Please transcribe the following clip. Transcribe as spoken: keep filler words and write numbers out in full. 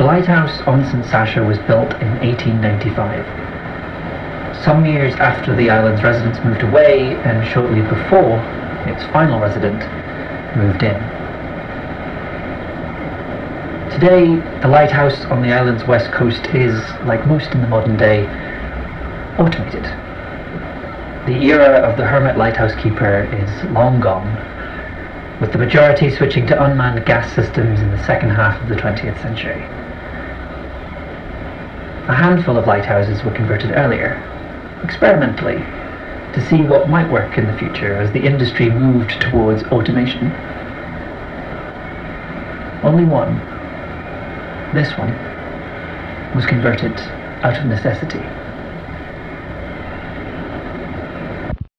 The lighthouse on Saint Sacha was built in eighteen ninety-five. Some years after the island's residents moved away, and shortly before its final resident moved in. Today, the lighthouse on the island's west coast is, like most in the modern day, automated. The era of the hermit lighthouse keeper is long gone, with the majority switching to unmanned gas systems in the second half of the twentieth century. A handful of lighthouses were converted earlier, experimentally, to see what might work in the future as the industry moved towards automation. Only one, this one, was converted out of necessity.